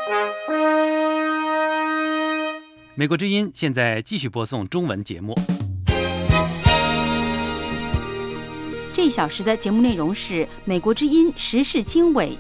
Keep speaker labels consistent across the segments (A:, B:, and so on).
A: 美国之音现在继续播送中文节目。
B: 这一小时的节目内容是美国之音时事经纬。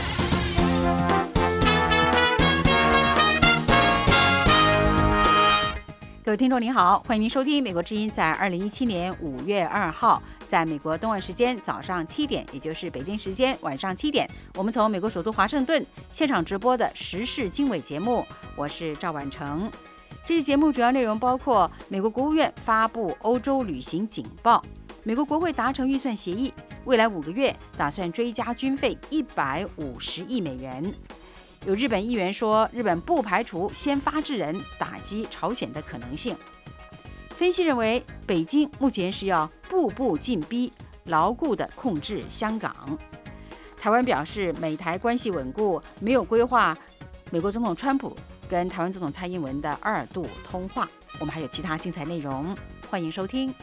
B: 各位听众您好，欢迎您收听美国之音在2017年5月2号在美国东岸时间早上7点，也就是北京时间晚上7点，我们从美国首都华盛顿现场直播的时事经纬节目，我是赵婉成。这期节目主要内容包括美国国务院发布欧洲旅行警报，美国国会达成预算协议，未来5个月打算追加军费150亿美元。有日本议员说，日本不排除先发制人打击朝鲜的可能性。分析认为，北京目前是要步步进逼，牢固地控制香港。台湾表示，美台关系稳固，没有规划美国总统川普跟台湾总统蔡英文的2度通话。我们还有其他精彩内容，欢迎收听。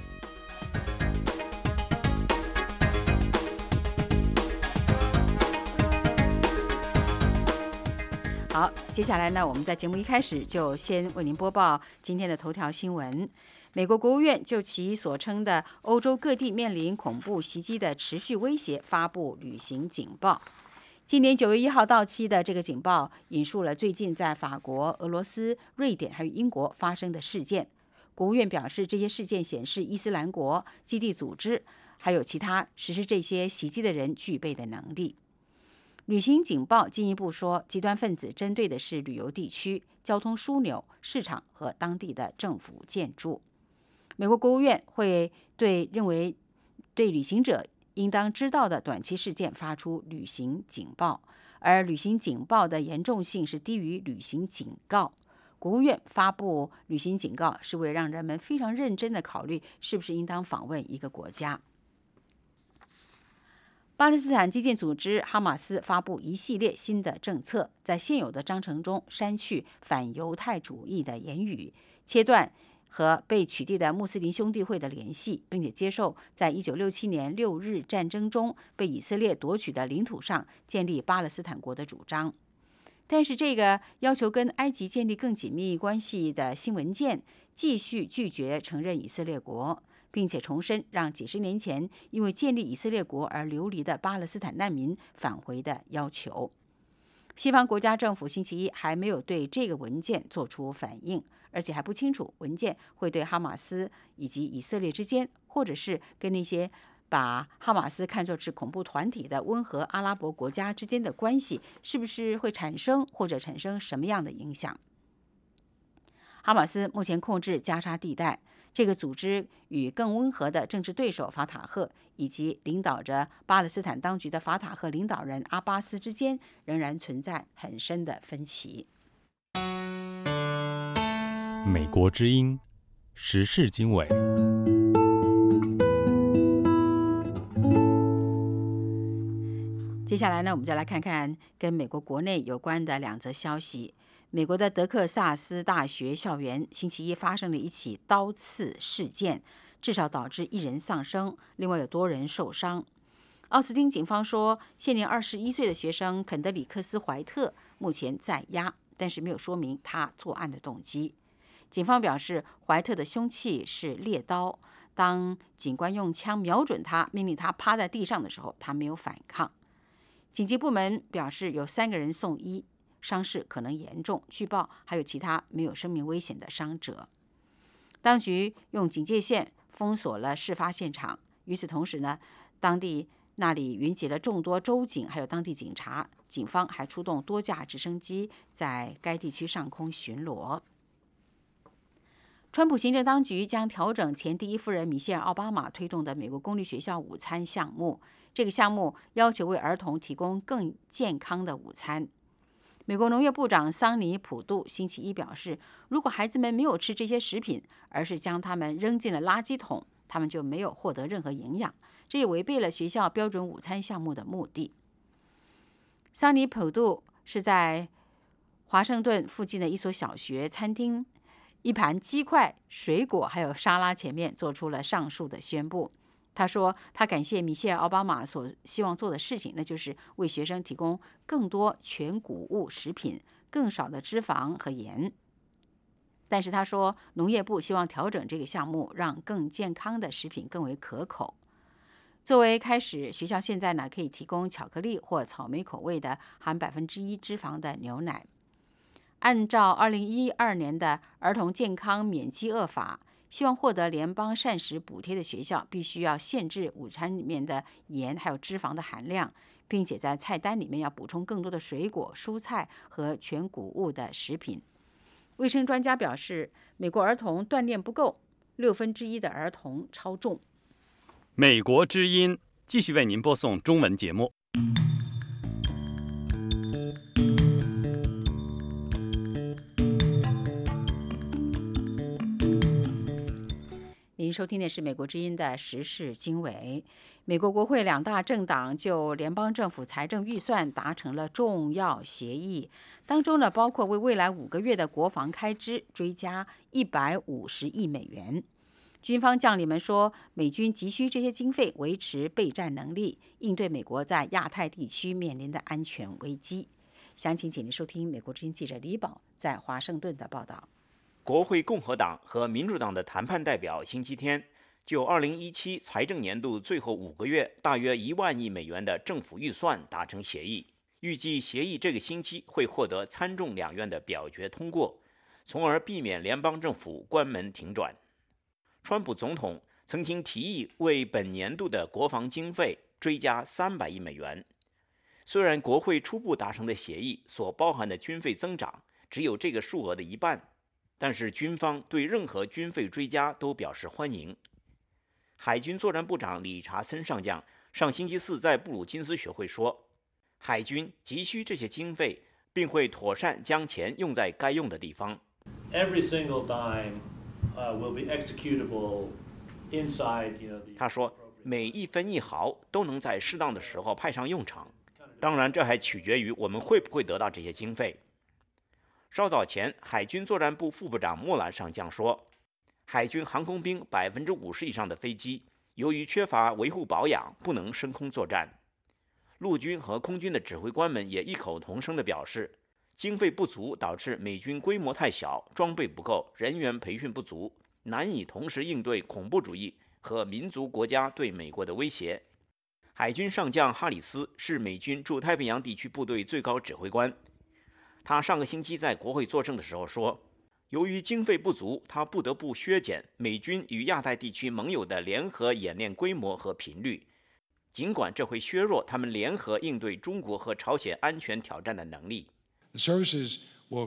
B: 好，接下来呢，我们在节目一开始就先为您播报今天的头条新闻。美国国务院就其所称的欧洲各地面临恐怖袭击的持续威胁发布旅行警报。今年9月1号到期的这个警报引述了最近在法国、俄罗斯、瑞典还有英国发生的事件。国务院表示，这些事件显示伊斯兰国、基地组织还有其他实施这些袭击的人具备的能力。旅行警报进一步说，极端分子针对的是旅游地区、交通枢纽、市场和当地的政府建筑。美国国务院会认为对旅行者应当知道的短期事件发出旅行警报，而旅行警报的严重性是低于旅行警告。国务院发布旅行警告是为了让人们非常认真地考虑是不是应当访问一个国家。巴勒斯坦激进组织哈马斯发布一系列新的政策，在现有的章程中删去反犹太主义的言语，切断和被取缔的穆斯林兄弟会的联系，并且接受在1967年6日战争中被以色列夺取的领土上建立巴勒斯坦国的主张。但是这个要求跟埃及建立更紧密关系的新文件继续拒绝承认以色列国，并且重申让几十年前因为建立以色列国而流离的巴勒斯坦难民返回的要求。西方国家政府星期一还没有对这个文件做出反应，而且还不清楚文件会对哈马斯以及以色列之间，或者是跟那些把哈马斯看作是恐怖团体的温和阿拉伯国家之间的关系，是不是会产生或者产生什么样的影响。哈马斯目前控制加沙地带，这个组织与更温和的政治对手法塔赫以及领导着巴勒斯坦当局的法塔赫领导人阿巴斯之间仍然存在很深的分歧。
C: 美国之音时事经纬。
B: 接下来呢，我们就来看看跟美国国内有关的2则消息。美国的德克萨斯大学校园星期一发生了一起刀刺事件，至少导致1人丧生，另外有多人受伤。奥斯汀警方说，现年21岁的学生肯德里克斯·怀特目前在押，但是没有说明他作案的动机。警方表示，怀特的凶器是猎刀，当警官用枪瞄准他，命令他趴在地上的时候，他没有反抗。紧急部门表示，有3个人送医，伤势可能严重，据报还有其他没有生命危险的伤者。当局用警戒线封锁了事发现场，与此同时呢，当地那里云集了众多州警还有当地警察，警方还出动多架直升机在该地区上空巡逻。川普行政当局将调整前第一夫人米歇尔·奥巴马推动的美国公立学校午餐项目，这个项目要求为儿童提供更健康的午餐。美国农业部长桑尼·普杜星期一表示，如果孩子们没有吃这些食品，而是将它们扔进了垃圾桶，他们就没有获得任何营养，这也违背了学校标准午餐项目的目的。桑尼·普杜是在华盛顿附近的一所小学餐厅一盘鸡块、水果还有沙拉前面做出了上述的宣布。他说，他感谢米歇尔·奥巴马所希望做的事情，那就是为学生提供更多全谷物食品、 更少的脂肪和盐。但是他说，农业部希望调整这个项目，让更健康的食品更为可口。作为开始，学校现在呢可以提供巧克力或草莓口味的含1%脂肪的牛奶。按照2012年的儿童健康免饥饿法，希望获得联邦膳食补贴的学校必须要限制午餐里面的盐还有脂肪的含量，并且在菜单里面要补充更多的水果、蔬菜和全谷物的食品。卫生专家表示，美国儿童锻炼不够，1/6的儿童超重。
A: 美国之音继续为您播送中文节目。
B: 您收听的是美国之音的时事经纬。美国国会2大政党就联邦政府财政预算达成了重要协议，当中呢包括为未来5个月的国防开支追加150亿美元。军方将领们说，美军急需这些经费维持备战能力，应对美国在亚太地区面临的安全危机。详情请您收听美国之音记者李宝在华盛顿的报道。
D: 国会共和党和民主党的谈判代表星期天就2017财政年度最后5个月大约1万亿美元的政府预算达成协议，预计协议这个星期会获得参众两院的表决通过，从而避免联邦政府关门停转。川普总统曾经提议为本年度的国防经费追加300亿美元。虽然国会初步达成的协议所包含的军费增长只有这个数额的一半，但是军方对任何军费追加都表示欢迎。海军作战部长理查森上将上星期四在布鲁金斯学会说，海军急需这些经费，并会妥善将钱用在该用的地方。
E: Every single dime will be executable inside, the
D: 他说，每一分一毫都能在适当的时候派上用场。当然，这还取决于我们会不会得到这些经费。稍早前，海军作战部副部长莫兰上将说，海军航空兵50%以上的飞机由于缺乏维护保养，不能升空作战。陆军和空军的指挥官们也异口同声地表示，经费不足导致美军规模太小，装备不够，人员培训不足，难以同时应对恐怖主义和民族国家对美国的威胁。海军上将哈里斯是美军驻太平洋地区部队最高指挥官。他上个星期在国会作证的时候说，由于经费不足，他不得不削减美军与亚太地区盟友的联合演练规模和频率，尽管这会削弱他们联合应对中国和朝鲜安全挑战的能力。
F: The services will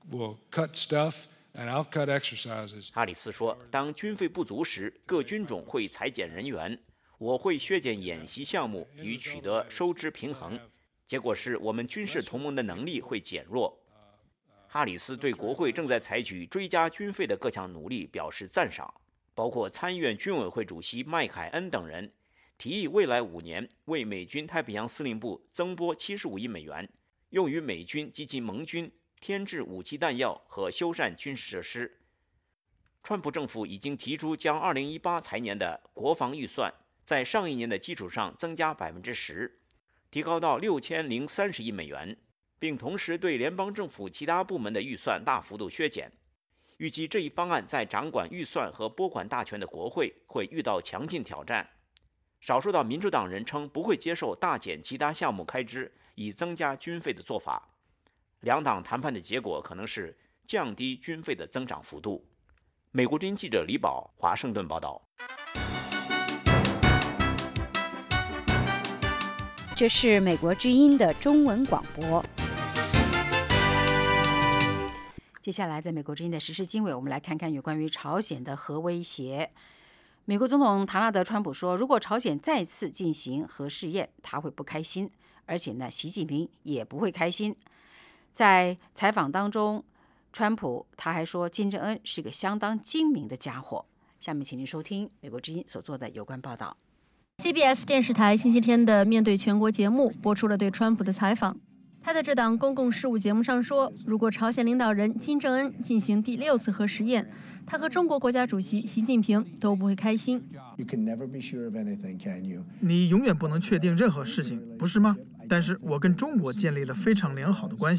F: cut stuff and I'll cut exercises.
D: 哈里斯说，当军费不足时，各军种会裁减人员，我会削减演习项目以取得收支平衡，结果是我们军事同盟的能力会减弱。哈里斯对国会正在采取追加军费的各项努力表示赞赏，包括参议院军委会主席麦凯恩等人提议未来5年为美军太平洋司令部增拨75亿美元，用于美军及其盟军添置武器弹药和修缮军事设施。川普政府已经提出将2018财年的国防预算在上一年的基础上增加10%，提高到6030亿美元，并同时对联邦政府其他部门的预算大幅度削减。预计这一方案在掌管预算和拨款大权的国会会遇到强劲挑战。少数的民主党人称不会接受大减其他项目开支以增加军费的做法。两党谈判的结果可能是降低军费的增长幅度。美国之音记者李宝，华盛顿报道。
B: 这是美国之音的中文广播。接下来，在美国之音的时事经纬，我们来看看有关于朝鲜的核威胁。美国总统唐纳德·川普说，如果朝鲜再次进行核试验，他会不开心，而且呢，习近平也不会开心。在采访当中，川普他还说，金正恩是个相当精明的家伙。下面请您收听美国之音所做的有关报道。
G: CBS 电视台星期天的面对全国节目播出了对川普的采访。他在这档公共事务节目上说，如果朝鲜领导人金正恩进行第6次核实验，他和中国国家主席习近平都不会开心。
H: 你永远不能确定任何事情，不是吗？但是我跟中国建立了非常良好的关系，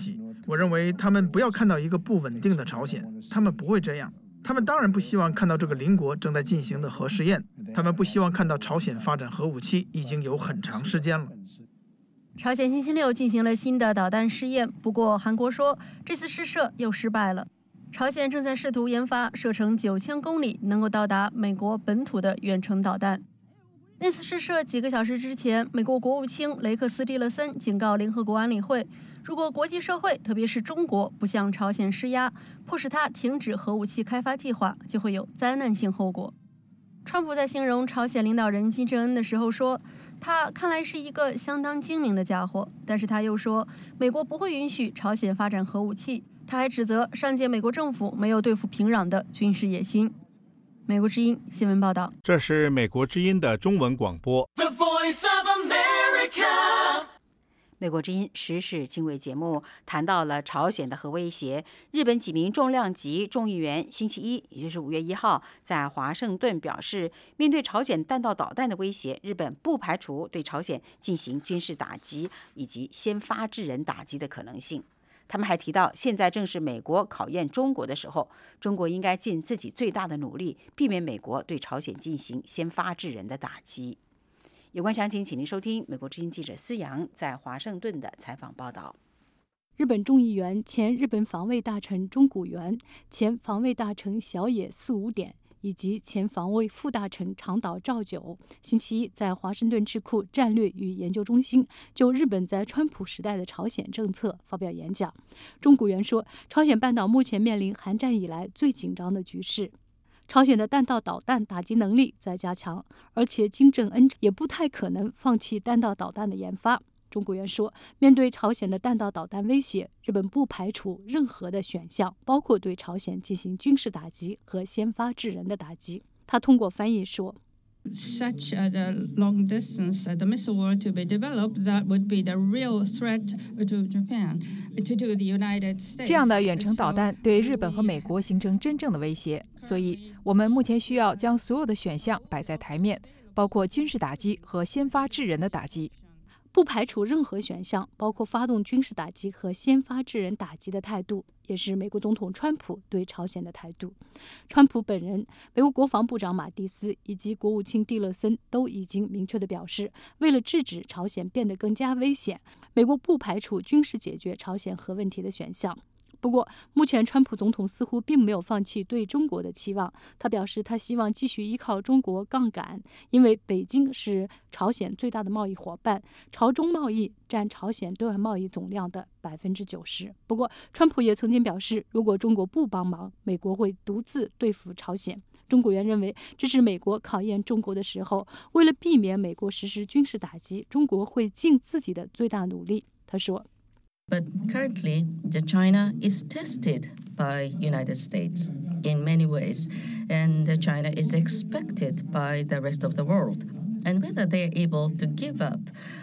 H: 我认为他们不要看到一个不稳定的朝鲜，他们不会这样。他们当然不希望看到这个邻国正在进行的核试验，他们不希望看到朝鲜发展核武器已经有很长时间了。
G: 朝鲜星期六进行了新的导弹试验，不过韩国说这次试射又失败了。朝鲜正在试图研发射程9000公里、能够到达美国本土的远程导弹。那次试射几个小时之前，美国国务卿雷克斯·蒂勒森警告联合国安理会，如果国际社会，特别是中国，不向朝鲜施压，迫使他停止核武器开发计划，就会有灾难性后果。川普在形容朝鲜领导人金正恩的时候说，他看来是一个相当精明的家伙，但是他又说，美国不会允许朝鲜发展核武器。他还指责上届美国政府没有对付平壤的军事野心。美国之音新闻报道。
I: 这是美国之音的中文广播。The Voice of
B: America。美国之音时事经纬节目谈到了朝鲜的核威胁。日本几名重量级众议员星期一，也就是5月1号，在华盛顿表示，面对朝鲜弹道导弹的威胁，日本不排除对朝鲜进行军事打击以及先发制人打击的可能性。他们还提到，现在正是美国考验中国的时候，中国应该尽自己最大的努力，避免美国对朝鲜进行先发制人的打击。有关详情，请您收听美国之音记者思阳在华盛顿的采访报道。
J: 日本众议员、前日本防卫大臣中谷元、前防卫大臣小野四五典以及前防卫副大臣长岛照久，星期一在华盛顿智库战略与研究中心就日本在川普时代的朝鲜政策发表演讲。中谷元说，朝鲜半岛目前面临韩战以来最紧张的局势，朝鲜的弹道导弹打击能力在加强，而且金正恩也不太可能放弃弹道导弹的研发。中国元说，面对朝鲜的弹道导弹威胁，日本不排除任何的选项，包括对朝鲜进行军事打击和先发制人的打击。他通过翻译说
K: ，Such a long distance the missile were to be developed, that would be the real threat to Japan, to the United States.
L: 这样的远程导弹对日本和美国形成真正的威胁，所以我们目前需要将所有的选项摆在台面，包括军事打击和先发制人的打击。
J: 不排除任何选项，包括发动军事打击和先发制人打击的态度，也是美国总统川普对朝鲜的态度。川普本人、美国国防部长马蒂斯以及国务卿蒂勒森都已经明确地表示，为了制止朝鲜变得更加危险，美国不排除军事解决朝鲜核问题的选项。不过，目前川普总统似乎并没有放弃对中国的期望。他表示，他希望继续依靠中国杠杆，因为北京是朝鲜最大的贸易伙伴，朝中贸易占朝鲜对外贸易总量的90%。不过，川普也曾经表示，如果中国不帮忙，美国会独自对付朝鲜。中国元认为，这是美国考验中国的时候，为了避免美国实施军事打击，中国会尽自己的最大努力。他说。
M: But currently, China is tested by United States in many ways, and China is expected by the rest of the world. And whether they are able to give up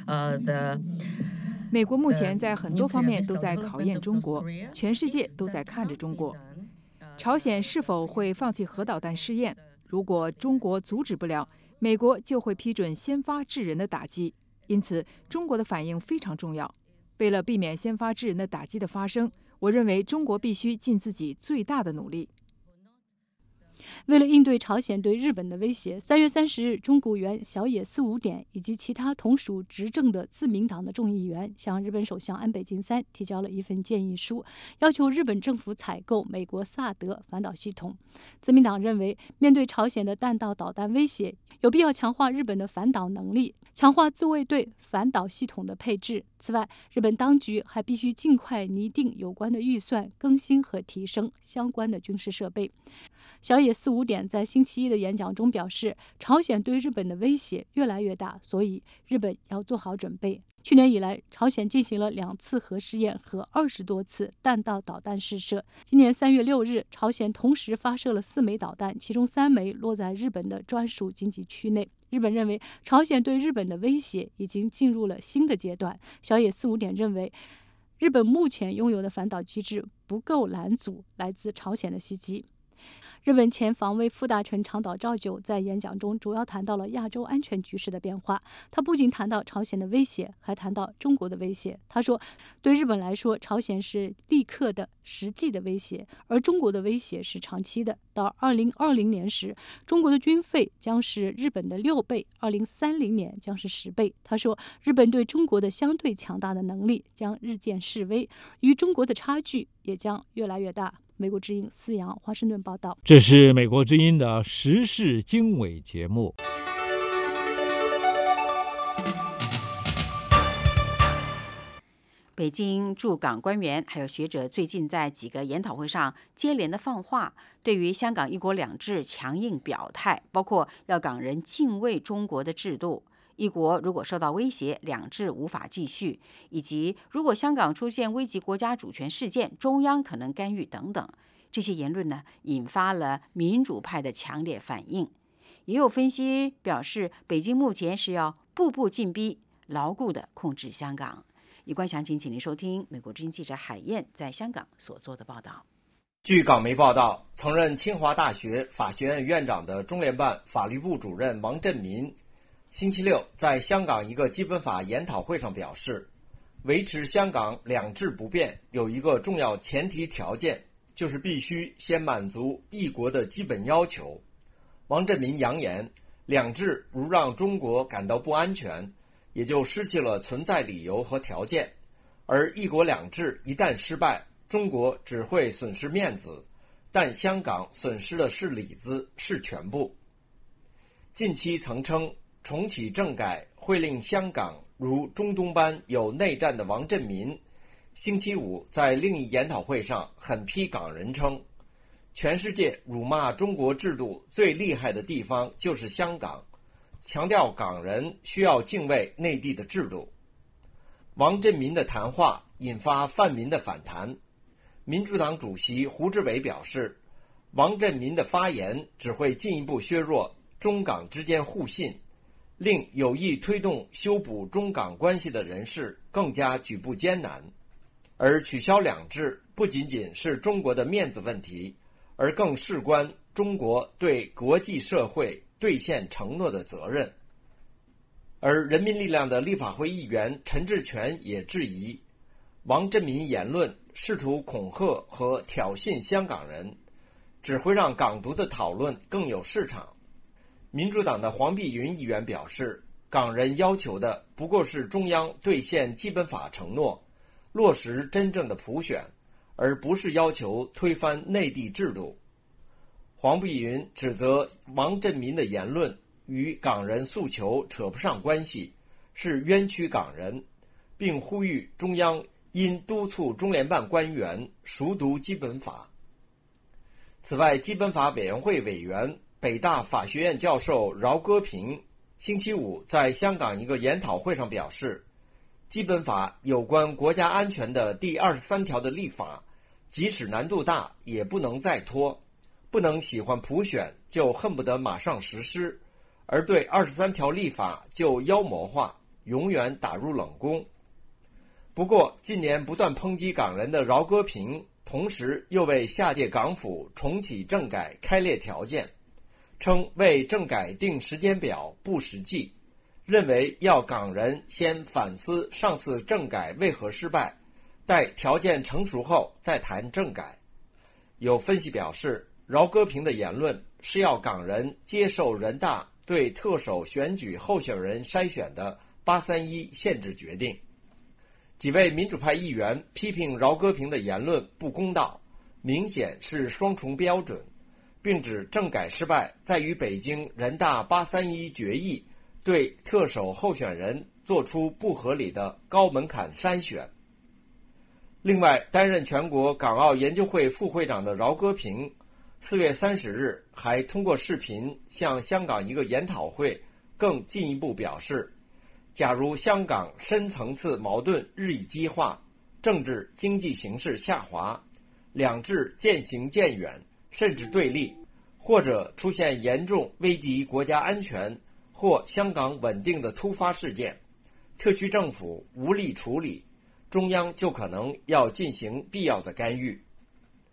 M: the
L: 美国目前在很多方面都在考验中国，全世界都在看着中国。朝鲜是否会放弃核导弹试验？如果中国阻止不了，美国就会批准先发制人的打击。因此，中国的反应非常重要。为了避免先发制人的打击的发生，我认为中国必须尽自己最大的努力。
J: 为了应对朝鲜对日本的威胁，3月30日，中谷元、小野四五典以及其他同属执政的自民党的众议员向日本首相安倍晋三提交了一份建议书，要求日本政府采购美国萨德反导系统。自民党认为，面对朝鲜的弹道导弹威胁，有必要强化日本的反导能力，强化自卫队反导系统的配置。此外，日本当局还必须尽快拟定有关的预算，更新和提升相关的军事设备。小野四五典在星期一的演讲中表示，朝鲜对日本的威胁越来越大，所以日本要做好准备。去年以来，朝鲜进行了2次核试验和20多次弹道导弹试射。今年3月6日，朝鲜同时发射了4枚导弹，其中3枚落在日本的专属经济区内。日本认为，朝鲜对日本的威胁已经进入了新的阶段。小野四五典认为，日本目前拥有的反导机制不够拦阻来自朝鲜的袭击。 日本前防卫副大臣长岛照久在演讲中主要谈到了亚洲安全局势的变化。他不仅谈到朝鲜的威胁，还谈到中国的威胁。他说，对日本来说，朝鲜是立刻的、实际的威胁，而中国的威胁是长期的。到2020年时，中国的军费将是日本的6倍，2030年将是10倍。他说，日本对中国的相对强大的能力将日渐式微，与中国的差距也将越来越大。美国之音思阳华盛顿报道。
I: 这是美国之音的时事经纬节目。
B: 北京驻港官员还有学者最近在几个研讨会上接连的放话，对于香港一国两制强硬表态，包括要港人敬畏中国的制度，一国如果受到威胁，两制无法继续，以及如果香港出现危及国家主权事件，中央可能干预等等。这些言论呢，引发了民主派的强烈反应。也有分析表示，北京目前是要步步进逼，牢固地控制香港。有关详情，请您收听美国之音记者海燕在香港所做的报道。
N: 据港媒报道，曾任清华大学法学院院长的中联办法律部主任王振民星期六在香港一个基本法研讨会上表示，维持香港两制不变有一个重要前提条件，就是必须先满足一国的基本要求。王振民扬言，两制如让中国感到不安全，也就失去了存在理由和条件，而一国两制一旦失败，中国只会损失面子，但香港损失的是里子，是全部。近期曾称重启政改会令香港如中东般有内战的王振民，星期五在另一研讨会上狠批港人称，全世界辱骂中国制度最厉害的地方就是香港，强调港人需要敬畏内地的制度。王振民的谈话引发泛民的反弹。民主党主席胡志伟表示，王振民的发言只会进一步削弱中港之间互信，令有意推动修补中港关系的人士更加举步艰难。而取消两制不仅仅是中国的面子问题，而更事关中国对国际社会兑现承诺的责任。而人民力量的立法会议员陈志全也质疑，王振民言论试图恐吓和挑衅香港人，只会让港独的讨论更有市场。民主党的黄碧云议员表示，港人要求的不过是中央兑现基本法承诺，落实真正的普选，而不是要求推翻内地制度。黄碧云指责王振民的言论与港人诉求扯不上关系，是冤屈港人，并呼吁中央应督促中联办官员熟读基本法。此外，基本法委员会委员、北大法学院教授饶戈平星期五在香港一个研讨会上表示，基本法有关国家安全的第23条的立法，即使难度大，也不能再拖，不能喜欢普选就恨不得马上实施，而对23条立法就妖魔化，永远打入冷宫。不过，近年不断抨击港人的饶戈平，同时又为下届港府重启政改开列条件，称为政改定时间表不实际，认为要港人先反思上次政改为何失败，待条件成熟后再谈政改。有分析表示，饶戈平的言论是要港人接受人大对特首选举候选人筛选的831限制决定。几位民主派议员批评饶戈平的言论不公道，明显是双重标准，并指政改失败在于北京人大831决议对特首候选人做出不合理的高门槛筛选。另外，担任全国港澳研究会副会长的饶戈平4月30日还通过视频向香港一个研讨会更进一步表示，假如香港深层次矛盾日益激化，政治经济形势下滑，两制渐行渐远甚至对立，或者出现严重危及国家安全或香港稳定的突发事件，特区政府无力处理，中央就可能要进行必要的干预。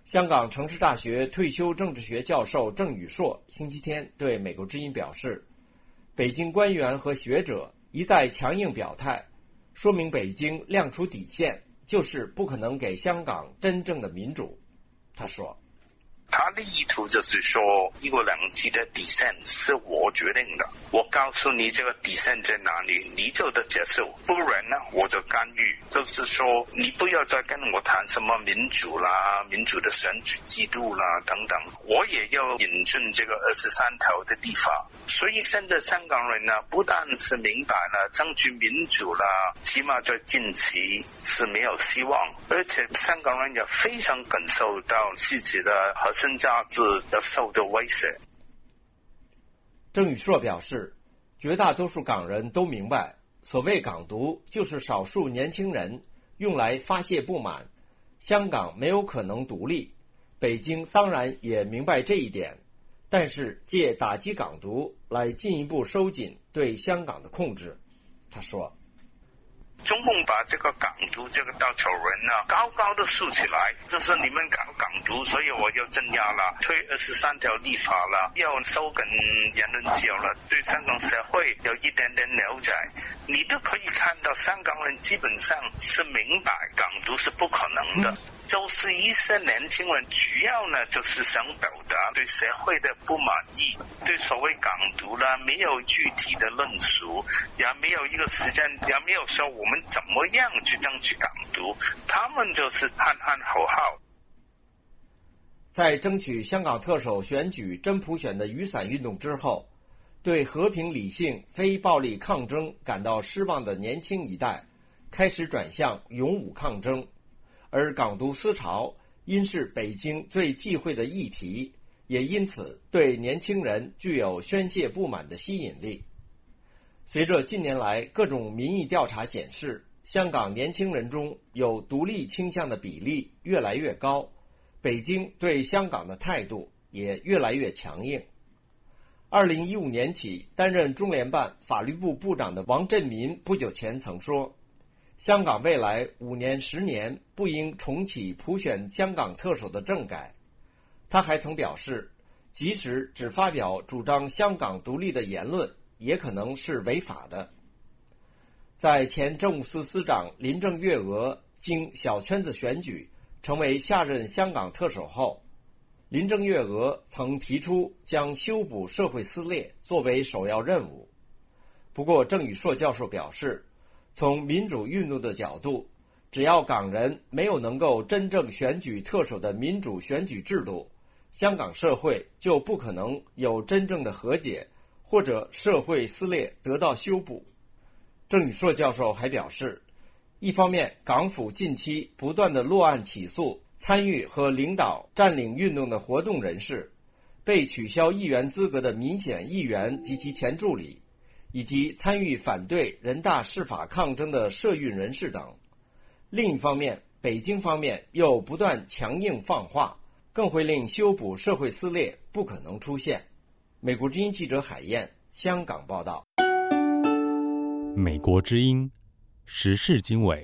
N: 香港城市大学退休政治学教授郑宇硕星期天对美国之音表示，北京官员和学者一再强硬表态，说明北京亮出底线，就是不可能给香港真正的民主。他说，
O: 他的意图就是说，一国两制的底线是我决定的，我告诉你这个底线在哪里，你就得接受，不然呢我就干预。就是说，你不要再跟我谈什么民主啦、民主的选举制度啦等等，我也要引进这个23条的立法。所以现在香港人呢，不但是明白了争取民主啦，起码在近期是没有希望，而且香港人也非常感受到自己的核心价值要受到威胁。
N: 郑宇硕表示，绝大多数港人都明白，所谓港独就是少数年轻人用来发泄不满，香港没有可能独立，北京当然也明白这一点，但是借打击港独来进一步收紧对香港的控制。他说，
O: 中共把这个港独这个稻草人呢高高的竖起来，就是你们搞港独，所以我要镇压了，推23条立法了，要收紧言论自由了，对香港社会有一点点了解。你都可以看到香港人基本上是明白港独是不可能的，就是一些年轻人主要呢就是想表达对社会的不满意，对所谓港独呢没有具体的论述，也没有一个时间，也没有说我们怎么样去争取港独，他们就是喊喊口号。
N: 在争取香港特首选举真普选的雨伞运动之后，对和平理性非暴力抗争感到失望的年轻一代开始转向勇武抗争，而港独思潮因是北京最忌讳的议题，也因此对年轻人具有宣泄不满的吸引力。随着近年来各种民意调查显示，香港年轻人中有独立倾向的比例越来越高，北京对香港的态度也越来越强硬。2015年起担任中联办法律部部长的王振民不久前曾说，香港未来5年10年不应重启普选香港特首的政改。他还曾表示，即使只发表主张香港独立的言论，也可能是违法的。在前政务司司长林郑月娥经小圈子选举成为下任香港特首后，林郑月娥曾提出将修补社会撕裂作为首要任务。不过郑宇硕教授表示，从民主运动的角度，只要港人没有能够真正选举特首的民主选举制度，香港社会就不可能有真正的和解，或者社会撕裂得到修补。郑宇硕教授还表示，一方面港府近期不断的落案起诉参与和领导占领运动的活动人士，被取消议员资格的民选议员及其前助理，以及参与反对人大释法抗争的社运人士等。另一方面，北京方面又不断强硬放话，更会令修补社会撕裂不可能出现。美国之音记者海燕，香港报道。
C: 美国之音时事经纬。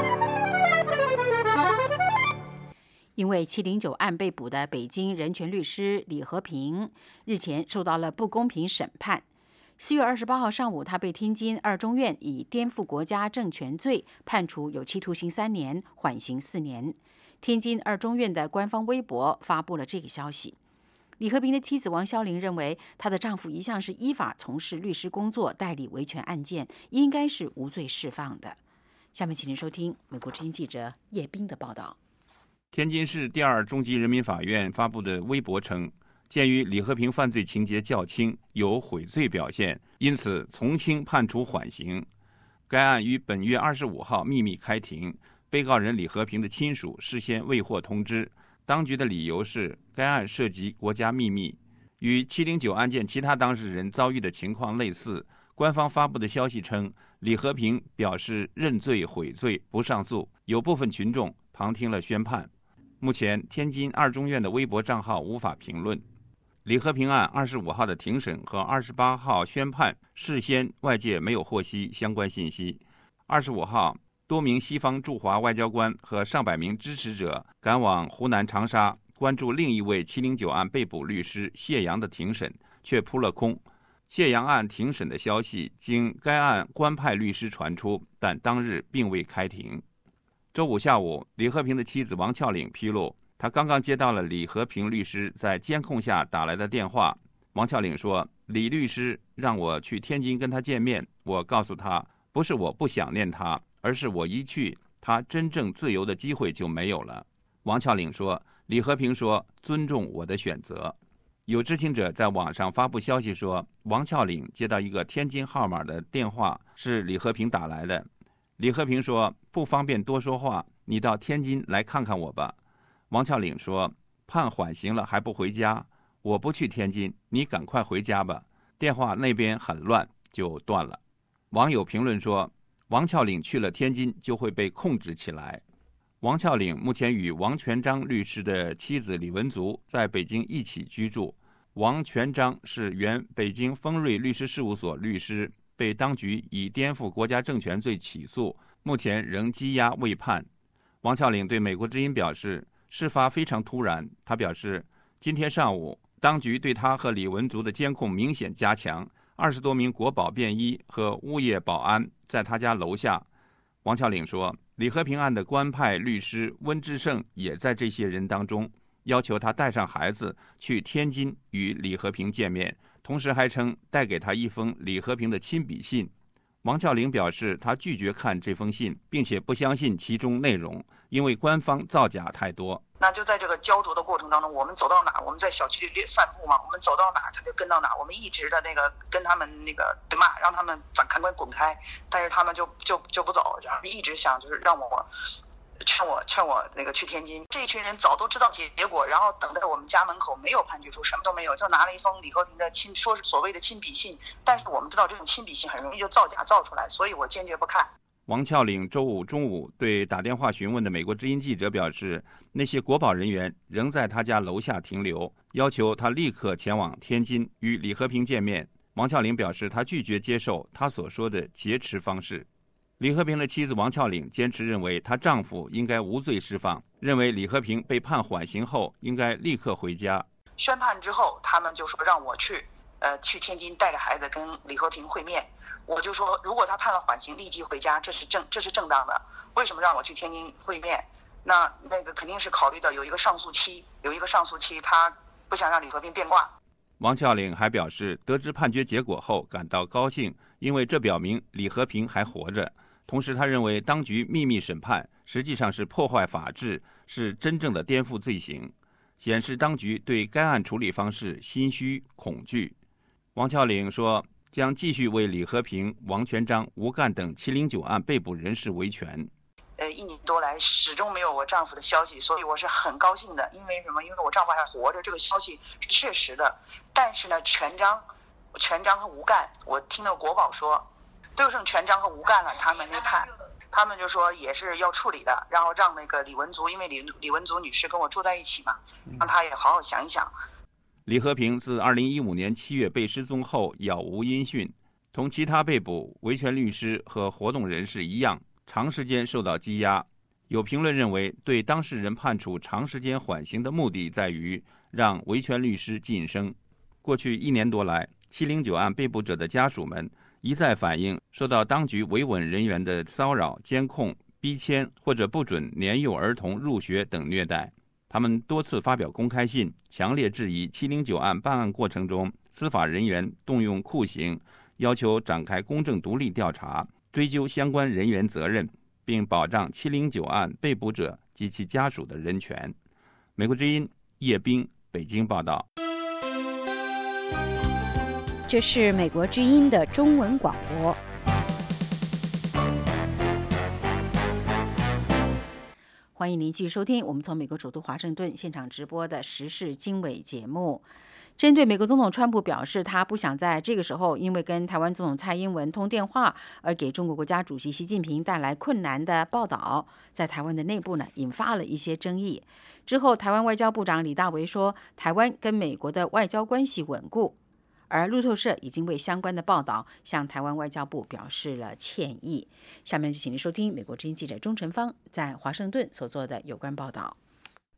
B: 因为709案被捕的北京人权律师李和平日前受到了不公平审判。4月28号上午，他被天津二中院以颠覆国家政权罪判处有期徒刑3年，缓刑4年。天津二中院的官方微博发布了这个消息。李和平的妻子王肖玲认为，她的丈夫一向是依法从事律师工作，代理维权案件，应该是无罪释放的。下面请您收听美国之音记者叶冰的报道。
P: 天津市第二中级人民法院发布的微博称，鉴于李和平犯罪情节较轻，有悔罪表现，因此从轻判处缓刑。该案于本月25号秘密开庭，被告人李和平的亲属事先未获通知，当局的理由是该案涉及国家秘密，与709案件其他当事人遭遇的情况类似。官方发布的消息称，李和平表示认罪悔罪，不上诉，有部分群众旁听了宣判。目前天津二中院的微博账号无法评论。李和平案25号的庭审和28号宣判，事先外界没有获悉相关信息。25号，多名西方驻华外交官和上百名支持者赶往湖南长沙关注另一位709案被捕律师谢阳的庭审，却扑了空。谢阳案庭审的消息经该案官派律师传出，但当日并未开庭。周五下午，李和平的妻子王峭岭披露，他刚刚接到了李和平律师在监控下打来的电话。王峭岭说，李律师让我去天津跟他见面，我告诉他，不是我不想念他，而是我一去，他真正自由的机会就没有了。王峭岭说，李和平说尊重我的选择。有知情者在网上发布消息说，王峭岭接到一个天津号码的电话，是李和平打来的。李和平说，不方便多说话，你到天津来看看我吧。王峭岭说，判缓刑了还不回家，我不去天津，你赶快回家吧。电话那边很乱，就断了。网友评论说，王峭岭去了天津就会被控制起来。王峭岭目前与王全璋律师的妻子李文足在北京一起居住。王全璋是原北京丰瑞律师事务所律师，被当局以颠覆国家政权罪起诉，目前仍羁押未判。王峭岭对美国之音表示，事发非常突然。他表示，今天上午当局对他和李文足的监控明显加强，20多名国保便衣和物业保安在他家楼下。王峭岭说，李和平案的官派律师温之胜也在这些人当中，要求他带上孩子去天津与李和平见面，同时还称带给他一封李和平的亲笔信。王峭岭表示，他拒绝看这封信，并且不相信其中内容，因为官方造假太多。
Q: 那就在这个焦灼的过程当中，我们走到哪儿，我们在小区里散步嘛，我们走到哪儿他就跟到哪儿，我们一直的跟他们对骂，让他们赶快滚开，但是他们就不走，然后一直想就是让我劝我去天津。这一群人早都知道结果，然后等在我们家门口，没有判决书，什么都没有，就拿了一封李和平的说是所谓的亲笔信，但是我们知道这种亲笔信很容易就造假造出来，所以我坚决不看。
P: 王峭岭周五中午对打电话询问的美国之音记者表示，那些国保人员仍在他家楼下停留，要求他立刻前往天津与李和平见面。王峭岭表示，他拒绝接受他所说的劫持方式。李和平的妻子王峭岭坚持认为，她丈夫应该无罪释放，认为李和平被判缓刑后应该立刻回家。
Q: 宣判之后，他们就说让我去天津带着孩子跟李和平会面。我就说，如果他判了缓刑，立即回家，这是正当的。为什么让我去天津会面？那个肯定是考虑到有一个上诉期，他不想让李和平变卦。
P: 王峭岭还表示，得知判决结果后感到高兴，因为这表明李和平还活着。同时，他认为当局秘密审判实际上是破坏法治，是真正的颠覆罪行，显示当局对该案处理方式心虚恐惧。王峭岭说，将继续为李和平、王全璋、吴干等709案被捕人士维权。
Q: 1年多来始终没有我丈夫的消息，所以我是很高兴的。因为什么？因为我丈夫还活着，这个消息是确实的。但是呢，全璋和吴干，我听到国保说，就剩全璋和吴干了，他们没判，他们就说也是要处理的，然后让那个李文足，因为李文足女士跟我住在一起嘛，让她也好好想一想。
P: 李和平自2015年7月被失踪后杳无音讯，同其他被捕维权律师和活动人士一样，长时间受到羁押。有评论认为，对当事人判处长时间缓刑的目的在于让维权律师晋升。过去1年多来，709案被捕者的家属们一再反映受到当局维稳人员的骚扰、监控、逼迁或者不准年幼儿童入学等虐待。他们多次发表公开信，强烈质疑709案办案过程中司法人员动用酷刑，要求展开公正独立调查，追究相关人员责任，并保障709案被捕者及其家属的人权。美国之音叶冰北京报道。
R: 这是美国之音的中文广播。
B: 欢迎您继续收听我们从美国首都华盛顿现场直播的时事经纬节目。针对美国总统川普表示他不想在这个时候因为跟台湾总统蔡英文通电话而给中国国家主席习近平带来困难的报道，在台湾的内部呢引发了一些争议。之后，台湾外交部长李大为说，台湾跟美国的外交关系稳固，而路透社已经为相关的报道向台湾外交部表示了歉意。下面就请您收听美国之音记者钟晨芳在华盛顿所做的有关报道。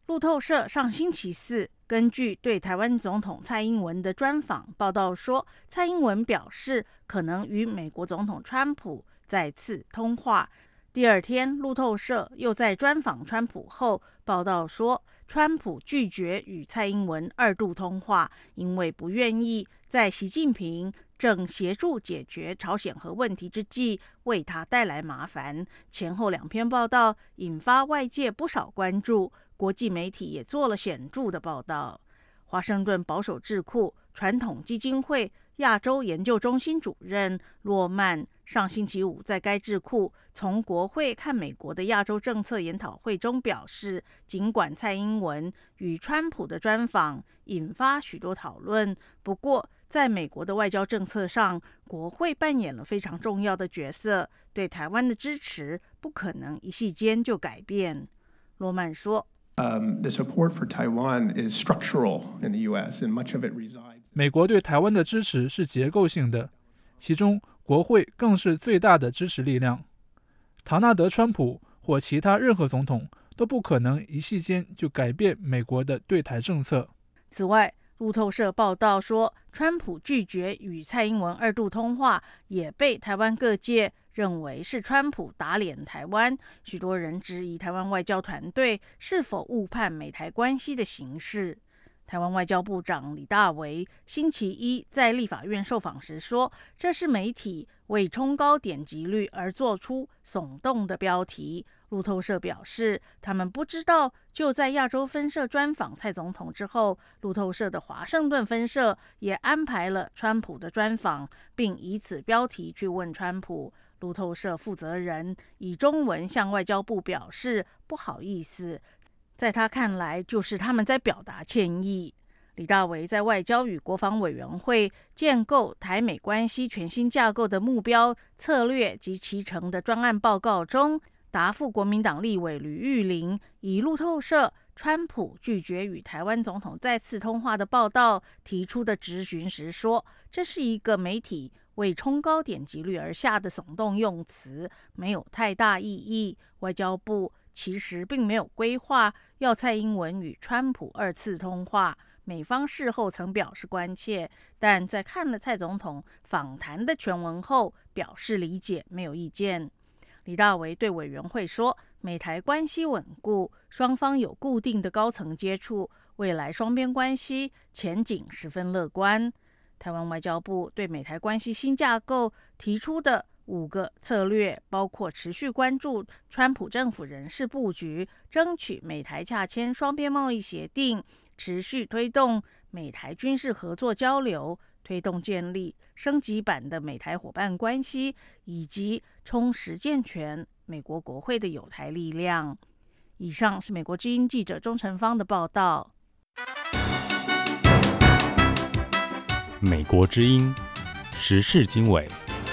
S: 路透社上星期四根据对台湾总统蔡英文的专访报道说，蔡英文表示可能与美国总统川普再次通话。第二天，路透社又在专访川普后报道说，川普拒绝与蔡英文2度通话，因为不愿意在习近平正协助解决朝鲜核问题之际为他带来麻烦。前后2篇报道引发外界不少关注，国际媒体也做了显著的报道。华盛顿保守智库传统基金会亚洲研究中心主任洛曼上星期五在该智库从国会看美国的亚洲政策研讨会中表示，尽管蔡英文与川普的专访引发许多讨论，不过在美国的外交政策上，国会扮演了非常重要的角色，对台湾的支持不可能一夕间就改变。罗曼说
T: The support for Taiwan is structural in the U.S. and much of it resides.
U: 美国对台湾的支持是结构性的，其中国会更是最大的支持力量。唐纳德·川普或其他任何总统都不可能一夕间就改变美国的对台政策。
S: 此外，路透社报道说，川普拒绝与蔡英文2度通话，也被台湾各界认为是川普打脸台湾。许多人质疑台湾外交团队是否误判美台关系的形势。台湾外交部长李大维星期一在立法院受访时说，这是媒体为冲高点击率而做出耸动的标题。路透社表示，他们不知道就在亚洲分社专访蔡总统之后，路透社的华盛顿分社也安排了川普的专访，并以此标题去问川普。路透社负责人以中文向外交部表示不好意思，在他看来就是他们在表达歉意。李大维在外交与国防委员会建构台美关系全新架构的目标、策略及其成的专案报告中答复国民党立委吕玉玲以路透社川普拒绝与台湾总统再次通话的报道提出的质询时说，这是一个媒体为冲高点击率而下的耸动用词，没有太大意义。外交部其实并没有规划要蔡英文与川普2次通话，美方事后曾表示关切，但在看了蔡总统访谈的全文后表示理解，没有意见。李大维对委员会说，美台关系稳固，双方有固定的高层接触，未来双边关系前景十分乐观。台湾外交部对美台关系新架构提出的5个策略，包括持续关注川普政府人事布局，争取美台洽签双边贸易协定，持续推动美台军事合作交流，推动建立升级版的美台伙伴关系，以及充实健全美国国会的友台力量。以上是美国之音记者钟成芳的报道。
C: 美国之音时事经纬。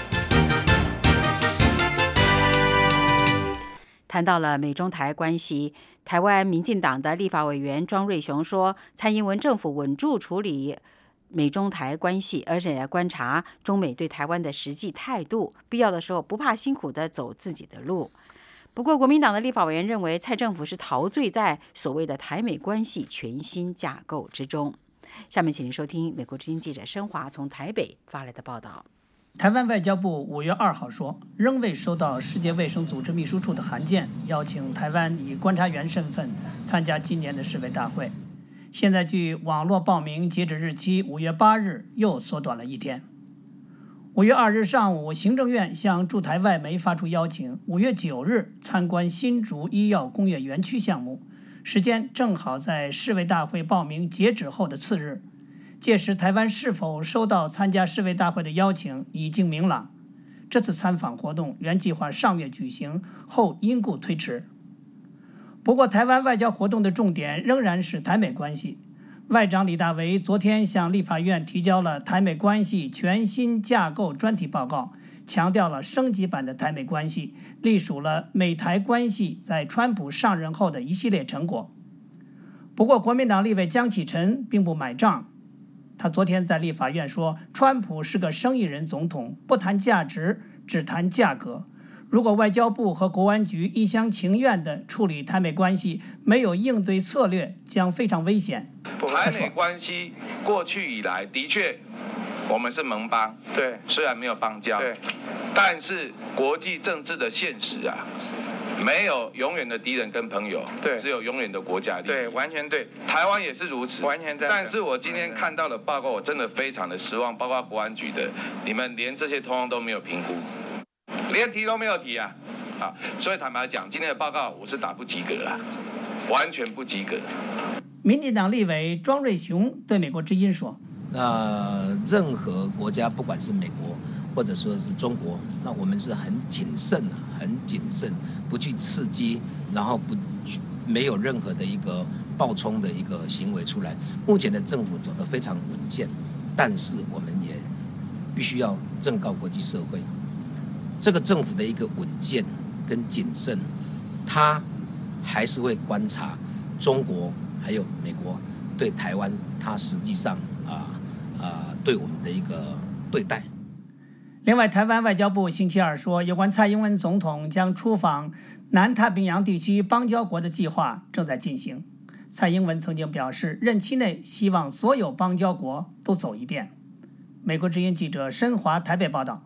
B: 谈到了美中台关系，台湾民进党的立法委员庄瑞雄说，蔡英文政府稳住处理美中台关系，而且来观察中美对台湾的实际态度，必要的时候不怕辛苦地走自己的路。不过，国民党的立法委员认为，蔡政府是陶醉在所谓的台美关系全新架构之中。下面请您收听美国之音记者申华从台北发来的报道。
H: 台湾外交部5月2号说，仍未收到世界卫生组织秘书处的函件，邀请台湾以观察员身份参加今年的世卫大会。现在距网络报名截止日期5月8日又缩短了1天。5月2日上午，行政院向驻台外媒发出邀请，5月9日参观新竹医药工业园区项目，时间正好在世卫大会报名截止后的次日。届时台湾是否收到参加世卫大会的邀请已经明朗。这次参访活动原计划上月举行，后因故推迟。不过台湾外交活动的重点仍然是台美关系。外长李大维昨天向立法院提交了台美关系全新架构专题报告，强调了升级版的台美关系，隶属了美台关系在川普上任后的一系列成果。不过国民党立委江启臣并不买账，他昨天在立法院说，川普是个生意人总统，不谈价值，只谈价格。 如果外交部和国安局一厢情愿地处理台美关系，没有应对策略，将非常危险。
A: 台美关系过去以来的确，我们是盟邦，对，虽然没有邦交，对，但是国际政治的现实啊，没有永远的敌人跟朋友，对，只有永远的国家利益。对，完全对。台湾也是如此，完全在。但是我今天看到的报告，我真的非常的失望，包括国安局的，你们连这些通通都没有评估，连提都没有提啊！所以坦白讲，今天的报告我是打不及格啊，完全不及格。
H: 民进党立委庄瑞雄对美国之音说：“
V: 那任何国家，不管是美国或者说是中国，那我们是很谨慎的，很谨慎，不去刺激，然后没有任何的一个暴冲的一个行为出来。目前的政府走得非常稳健，但是我们也必须要正告国际社会，这个政府的一个稳健跟谨慎，他还是会观察中国还有美国对台湾，他实际上对我们的一个对待。”
H: 另外，台湾外交部星期二说，有关蔡英文总统将出访南太平洋地区邦交国的计划正在进行。蔡英文曾经表示，任期内希望所有邦交国都走一遍。美国之音记者申华台北报道。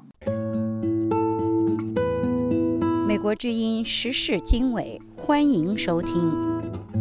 R: 美国之音时事经纬，欢迎收听。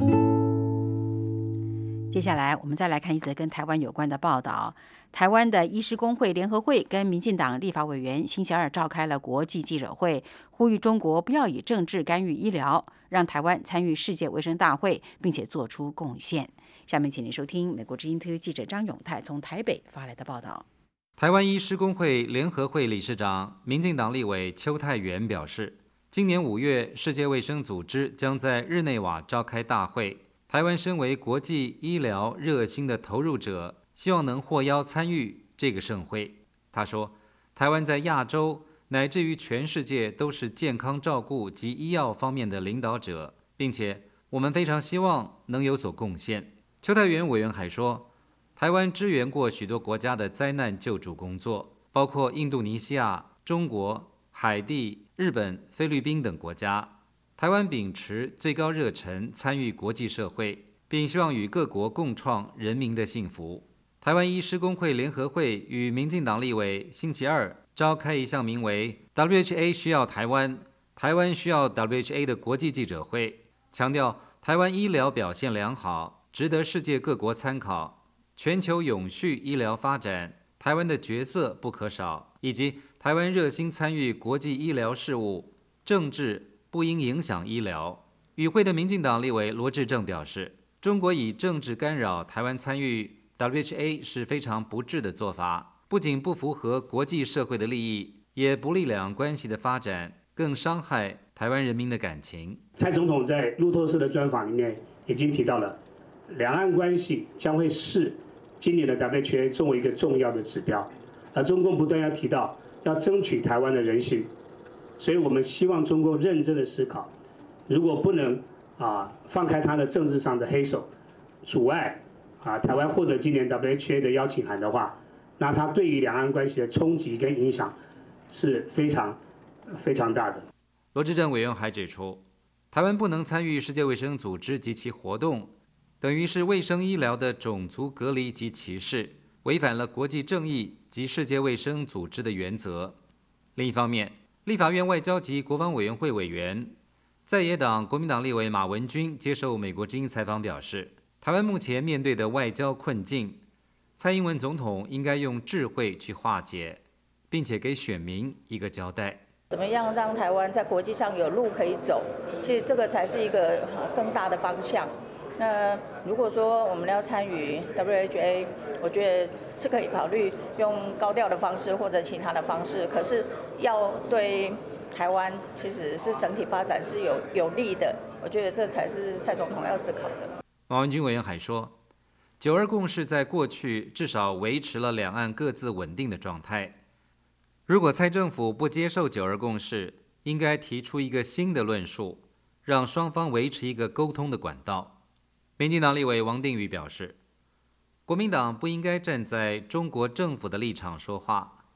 B: 接下来我们再来看一则跟台湾有关的报道。台湾的医师公会联合会跟民进党立法委员星期二召开了国际记者会，呼吁中国不要以政治干预医疗，让台湾参与世界卫生大会，并且做出贡献。下面请您收听美国之音特约记者张永泰从台北发来的报道。
W: 台湾医师公会联合会理事长、民进党立委邱泰源表示，今年5月，世界卫生组织将在日内瓦召开大会。台湾身为国际医疗热心的投入者，希望能获邀参与这个盛会。他说，台湾在亚洲乃至于全世界都是健康照顾及医药方面的领导者，并且我们非常希望能有所贡献。邱泰源委员还说，台湾支援过许多国家的灾难救助工作，包括印度尼西亚、中国、海地、日本、菲律宾等国家。台湾秉持最高热忱参与国际社会，并希望与各国共创人民的幸福。台湾医师公会联合会与民进党立委星期二召开一项名为 WHA 需要台湾，台湾需要 WHA 的国际记者会，强调台湾医疗表现良好，值得世界各国参考，全球永续医疗发展，台湾的角色不可少，以及台湾热心参与国际医疗事务，政治不应影响医疗。与会的民进党立委罗致政表示，中国以政治干扰台湾参与 WHA 是非常不智的做法，不仅不符合国际社会的利益，也不利两岸关系的发展，更伤害台湾人民的感情。
X: 蔡总统在路透社的专访里面已经提到了，两岸关系将会视今年的 WHA 作为一个重要的指标，而中共不断要提到要争取台湾的人心。所以我们希望中共认真的思考，如果不能放开他的政治上的黑手，阻碍台湾获得今年 WHA 的邀请函的话，那他对于两岸关系的冲击跟影响是非常非常大的。
W: 罗致政委员还指出，台湾不能参与世界卫生组织及其活动，等于是卫生医疗的种族隔离及歧视，违反了国际正义及世界卫生组织的原则。另一方面，立法院外交及国防委员会委员、在野党国民党立委马文君接受美国之音采访表示，台湾目前面对的外交困境，蔡英文总统应该用智慧去化解，并且给选民一个交代。
Y: 怎么样让台湾在国际上有路可以走？其实这个才是一个更大的方向。那如果说我们要参与 WHA， 我觉得是可以考虑用高调的方式或者其他的方式，可是要对台湾其实是整体发展是有利的，我觉得这才是蔡总统要思考的。
W: 马文君委员还说，9·2共识在过去至少维持了两岸各自稳定的状态。如果蔡政府不接受9·2共识，应该提出一个新的论述，让双方维持一个沟通的管道。民进党立委王定宇表示，国民党不应该站在中国政府的立场说话，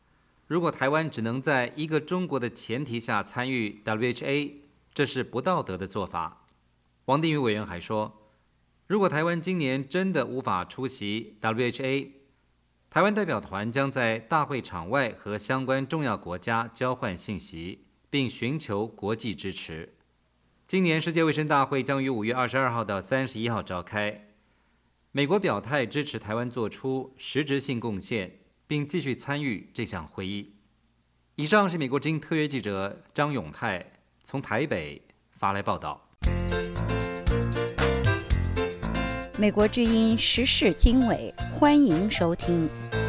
W: 如果台湾只能在一个中国的前提下参与 WHA， 这是不道德的做法。王定宇委员还说，如果台湾今年真的无法出席 WHA， 台湾代表团将在大会场外和相关重要国家交换信息，并寻求国际支持。今年世界卫生大会将于5月22号到31号召开。美国表态支持台湾做出实质性贡献，并继续参与这项会议。以上是美国之音特约记者张永泰从台北发来报道。
R: 美国之音时事经纬，欢迎收听。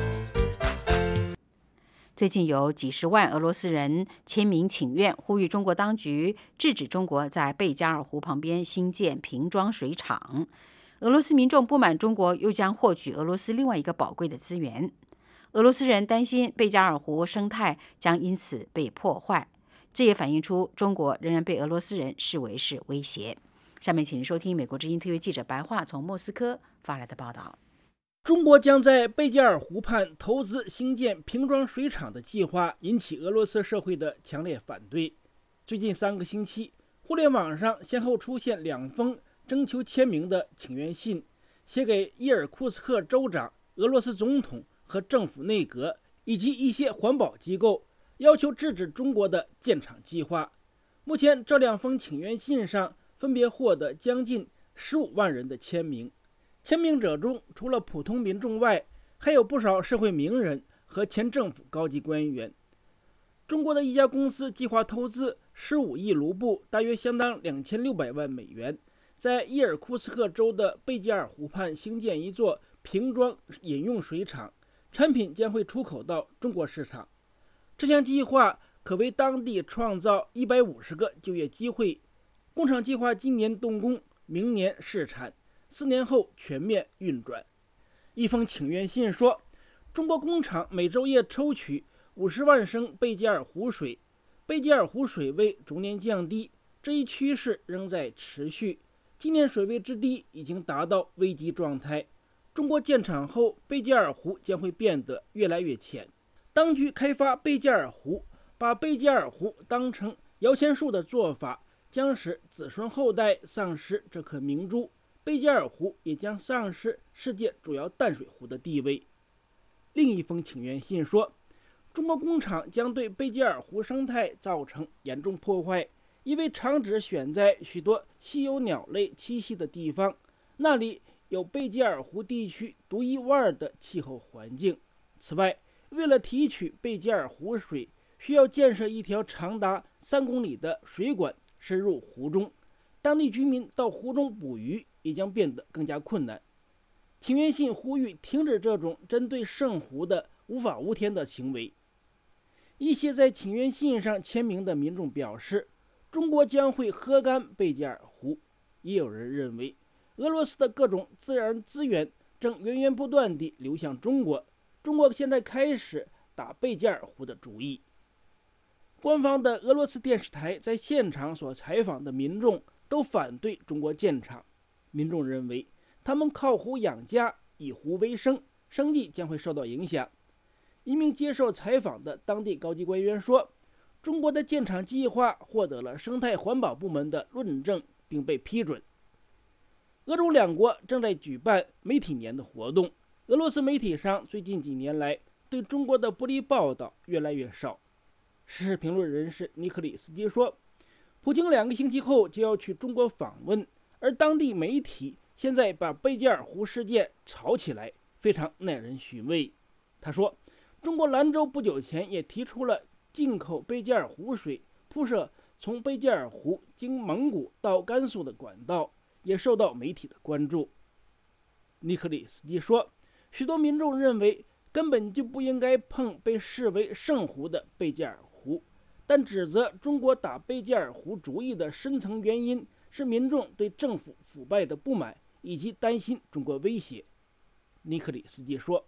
B: 最近有几十万俄罗斯人签名请愿，呼吁中国当局制止中国在贝加尔湖旁边兴建瓶装水厂。俄罗斯民众不满中国又将获取俄罗斯另外一个宝贵的资源。俄罗斯人担心贝加尔湖生态将因此被破坏，这也反映出中国仍然被俄罗斯人视为是威胁。下面请收听美国之音特约记者白桦从莫斯科发来的报道。
D: 中国将在贝加尔湖畔投资兴建瓶装水厂的计划引起俄罗斯社会的强烈反对。最近3个星期，互联网上先后出现2封征求签名的请愿信，写给伊尔库茨克州长、俄罗斯总统和政府内阁以及一些环保机构，要求制止中国的建厂计划。目前这2封请愿信上分别获得将近15万人的签名。签名者中除了普通民众外，还有不少社会名人和前政府高级官员。中国的一家公司计划投资15亿卢布，大约相当2600万美元，在伊尔库茨克州的贝加尔湖畔兴建一座瓶装饮用水厂，产品将会出口到中国市场。这项计划可为当地创造150个就业机会。工厂计划今年动工，明年试产，4年后全面运转。一封请愿信说，中国工厂每周也抽取50万升贝加尔湖水，贝加尔湖水位逐年降低，这一趋势仍在持续。今年水位之低已经达到危机状态。中国建厂后，贝加尔湖将会变得越来越浅。当局开发贝加尔湖，把贝加尔湖当成摇钱树的做法，将使子孙后代丧失这颗明珠，贝加尔湖也将丧失世界主要淡水湖的地位。另一封请愿信说，中国工厂将对贝加尔湖生态造成严重破坏，因为厂址选在许多稀有鸟类栖息的地方，那里有贝加尔湖地区独一无二的气候环境。此外，为了提取贝加尔湖水，需要建设一条长达3公里的水管深入湖中，当地居民到湖中捕鱼也将变得更加困难。请愿信呼吁停止这种针对圣湖的无法无天的行为。一些在请愿信上签名的民众表示，中国将会喝干贝加尔湖。也有人认为，俄罗斯的各种自然资源正源源不断地流向中国，中国现在开始打贝加尔湖的主意。官方的俄罗斯电视台在现场所采访的民众都反对中国建厂。民众认为，他们靠湖养家，以湖为生，生计将会受到影响。一名接受采访的当地高级官员说，中国的建厂计划获得了生态环保部门的论证并被批准。俄中2国正在举办媒体年的活动，俄罗斯媒体上最近几年来对中国的不利报道越来越少。时事评论人士尼克里斯基说，普京2个星期后就要去中国访问，而当地媒体现在把贝加尔湖事件炒起来，非常耐人寻味。他说，中国兰州不久前也提出了进口贝加尔湖水铺设从贝加尔湖经蒙古到甘肃的管道，也受到媒体的关注。尼克里斯基说，许多民众认为根本就不应该碰被视为圣湖的贝加尔湖，但指责中国打贝加尔湖主意的深层原因是民众对政府腐败的不满，以及担心中国威胁。尼克里斯基说，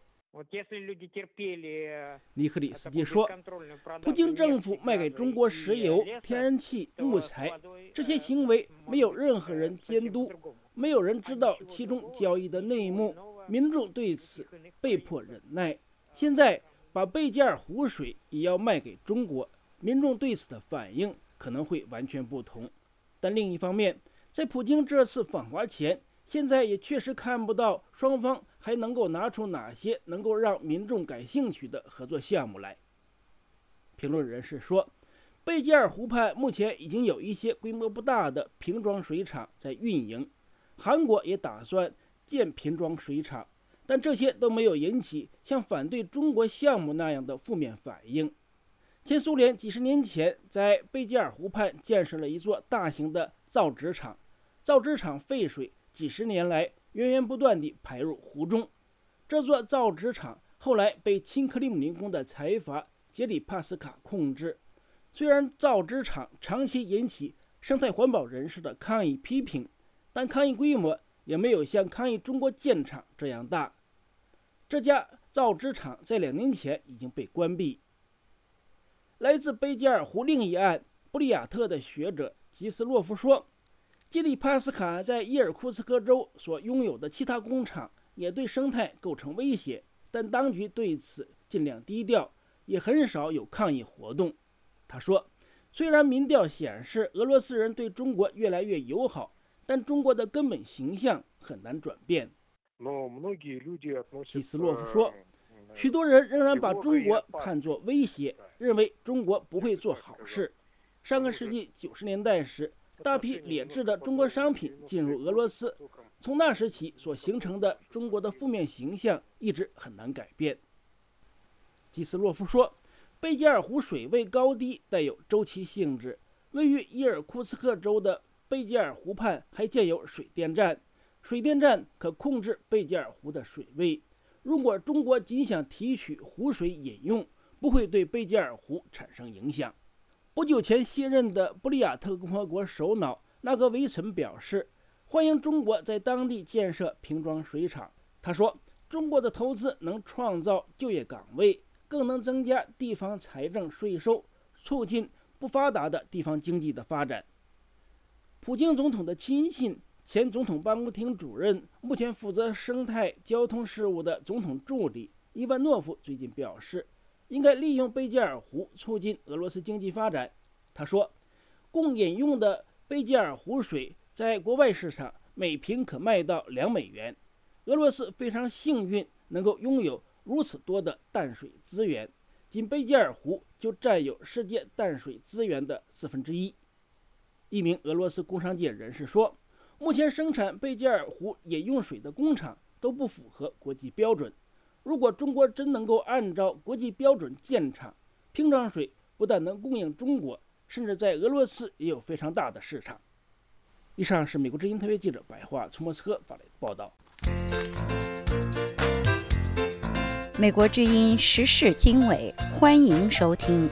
D: 普京政府卖给中国石油、天然气、木材，这些行为没有任何人监督，没有人知道其中交易的内幕，民众对此被迫忍耐。现在把贝加尔湖水也要卖给中国，民众对此的反应可能会完全不同。但另一方面，在普京这次访华前，现在也确实看不到双方还能够拿出哪些能够让民众感兴趣的合作项目来。评论人士说，贝加尔湖畔目前已经有一些规模不大的瓶装水厂在运营，韩国也打算建瓶装水厂，但这些都没有引起像反对中国项目那样的负面反应。前苏联几十年前在贝加尔湖畔建设了一座大型的造纸厂，造纸厂废水几十年来源源不断地排入湖中。这座造纸厂后来被亲克里姆林宫的财阀杰里帕斯卡控制。虽然造纸厂长期引起生态环保人士的抗议批评，但抗议规模也没有像抗议中国建厂这样大。这家造纸厂在2年前已经被关闭。来自贝加尔湖另一岸布里亚特的学者吉斯洛夫说，基里帕斯卡在伊尔库茨克州所拥有的其他工厂也对生态构成威胁，但当局对此尽量低调，也很少有抗议活动。他说，虽然民调显示俄罗斯人对中国越来越友好，但中国的根本形象很难转变。基斯洛夫说，许多人仍然把中国看作威胁，认为中国不会做好事。上个世纪90年代时，大批劣质的中国商品进入俄罗斯，从那时起所形成的中国的负面形象一直很难改变。基斯洛夫说，贝加尔湖水位高低带有周期性质，位于伊尔库茨克州的贝加尔湖畔还建有水电站，水电站可控制贝加尔湖的水位。如果中国仅想提取湖水饮用，不会对贝加尔湖产生影响。不久前卸任的布里亚特共和国首脑纳格维岑表示，欢迎中国在当地建设瓶装水厂。他说，中国的投资能创造就业岗位，更能增加地方财政税收，促进不发达的地方经济的发展。普京总统的亲信，前总统办公厅主任，目前负责生态交通事务的总统助理伊万诺夫最近表示，应该利用贝加尔湖促进俄罗斯经济发展。他说，供饮用的贝加尔湖水在国外市场每瓶可卖到2美元。俄罗斯非常幸运能够拥有如此多的淡水资源，仅贝加尔湖就占有世界淡水资源的1/4。一名俄罗斯工商界人士说，目前生产贝加尔湖饮用水的工厂都不符合国际标准。如果中国真能够按照国际标准建厂，瓶装水不但能供应中国，甚至在俄罗斯也有非常大的市场。以上是美国之音特约记者白桦从莫斯科发来的报道。
R: 美国之音时事经纬，欢迎收听。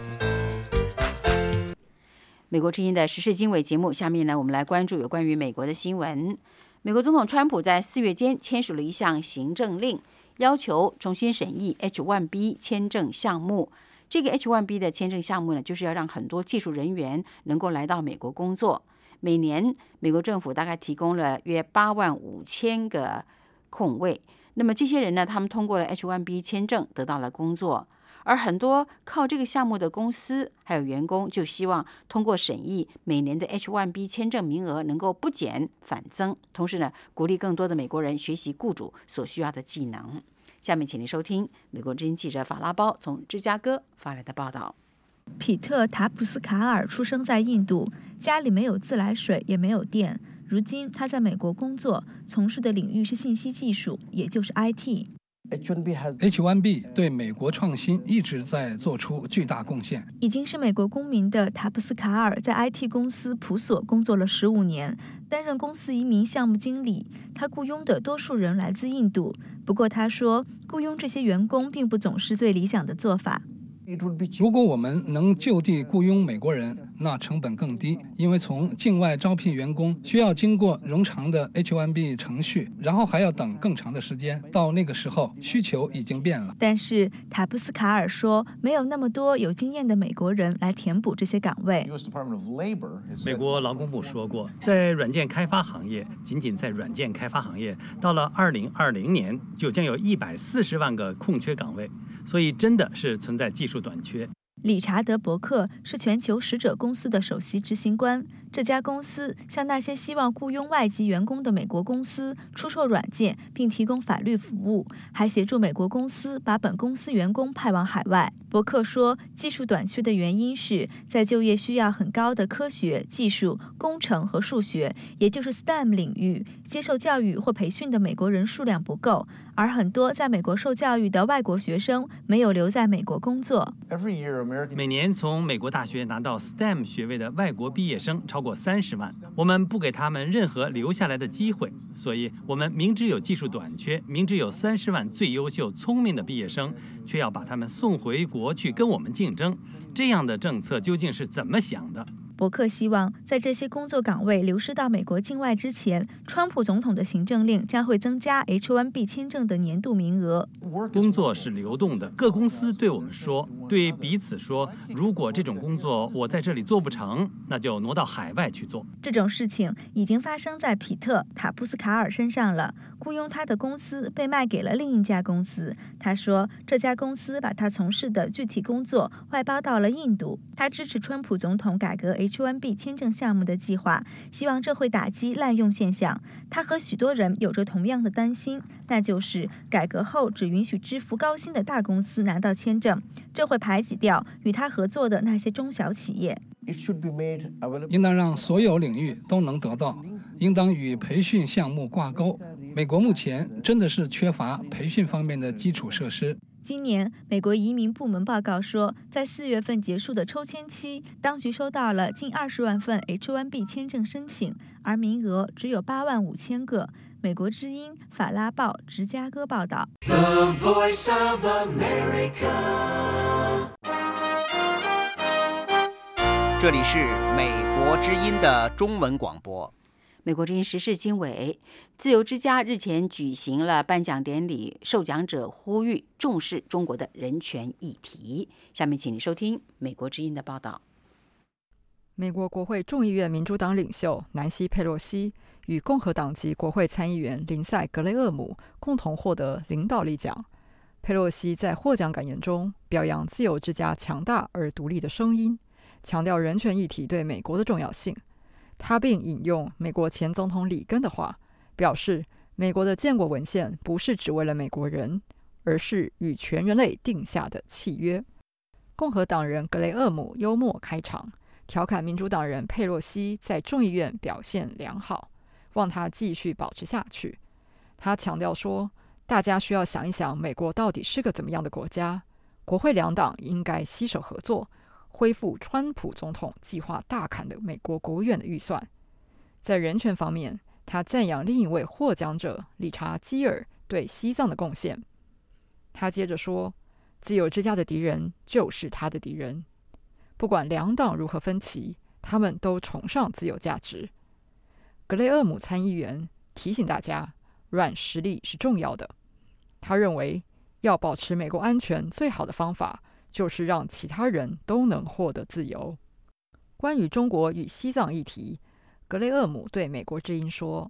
B: 美国之音的时事经纬节目，下面呢，我们来关注有关于美国的新闻。美国总统川普在4月间签署了一项行政令，要求重新审议 H-1B 签证项目。这个 H-1B 的签证项目呢，就是要让很多技术人员能够来到美国工作。每年美国政府大概提供了约85000个空位。那么这些人呢，他们通过了 H-1B 签证得到了工作，而很多靠这个项目的公司还有员工就希望通过审议，每年的 H-1B 签证名额能够不减反增，同时呢，鼓励更多的美国人学习雇主所需要的技能。下面请您收听美国之音记者法拉包从芝加哥发来的报道。
E: 皮特·塔普斯卡尔出生在印度，家里没有自来水，也没有电。如今他在美国工作，从事的领域是信息技术，也就是 IT。
F: H-1B 对美国创新一直在做出巨大贡献。
E: 已经是美国公民的塔普斯卡尔在 IT 公司普索工作了15年，担任公司一名项目经理。他雇佣的多数人来自印度，不过他说，雇佣这些员工并不总是最理想的做法。
F: 如果我们能就地雇佣美国人，那成本更低，因为从境外招聘员工需要经过冗长的 H-1B 程序，然后还要等更长的时间。到那个时候，需求已经变了。
E: 但是塔普斯卡尔说，没有那么多有经验的美国人来填补这些岗位。
G: 美国劳工部说过，在软件开发行业，仅仅在软件开发行业，到了2020年就将有140万个空缺岗位。 所以真的是存在技术短缺。
E: 理查德·伯克是全球使者公司的首席执行官。这家公司向那些希望雇佣外籍员工的美国公司出售软件，并提供法律服务，还协助美国公司把本公司员工派往海外。伯克说，技术短缺的原因是在就业需要很高的科学、技术、工程和数学，也就是 STEM 领域，接受教育或培训的美国人数量不够，而很多在美国受教育的外国学生没有留在美国工作。
G: 每年从美国大学拿到 STEM 学位的外国毕业生超过30万，我们不给他们任何留下来的机会，所以我们明知有技术短缺，明知有30万最优秀聪明的毕业生，却要把他们送回国去跟我们竞争。这样的政策究竟是怎么想的？
E: 伯克希望在这些工作岗位流失到美国境外之前，川普总统的行政令将会增加 H-1B 签证的年度名额。
G: 工作是流动的，各公司对我们说，对彼此说，如果这种工作我在这里做不成，那就挪到海外去做。
E: 这种事情已经发生在皮特·塔布斯卡尔身上了。雇佣他的公司被卖给了另一家公司。他说，这家公司把他从事的具体工作外包到了印度。他支持川普总统改革 H-1B 签证项目的计划，希望这会打击滥用现象。他和许多人有着同样的担心，那就是改革后只允许支付高薪的大公司拿到签证，这会排挤掉与他合作的那些中小企业。
F: 应当让所有领域都能得到，应当与培训项目挂钩。美国目前真的是缺乏培训方面的基础设施。
E: 今年，美国移民部门报告说，在4月份结束的抽签期，当局收到了近20万份 H-1B 签证申请，而名额只有8万5千个。美国之音法拉报芝加哥报道。The Voice of America。
I: 这里是美国之音的中文广播。
B: 美国之音时事经纬，自由之家日前举行了颁奖典礼，受奖者呼吁重视中国的人权议题。下面请你收听美国之音的报道。
J: 美国国会众议院民主党领袖南希·佩洛西与共和党籍国会参议员林赛·格雷厄姆共同获得领导力奖。佩洛西在获奖感言中表扬自由之家强大而独立的声音，强调人权议题对美国的重要性。他并引用美国前总统里根的话，表示美国的建国文献不是只为了美国人，而是与全人类定下的契约。共和党人格雷厄姆幽默开场，调侃民主党人佩洛西在众议院表现良好，望他继续保持下去。他强调说，大家需要想一想美国到底是个怎么样的国家，国会两党应该携手合作，恢复川普总统计划大砍的美国国务院的预算。在人权方面，他赞扬另一位获奖者理查基尔对西藏的贡献。他接着说，自由之家的敌人就是他的敌人，不管两党如何分歧，他们都崇尚自由价值。格雷厄姆参议员提醒大家，软实力是重要的。他认为，要保持美国安全最好的方法就是让其他人都能获得自由。关于中国与西藏议题，格雷厄姆对美国之音说，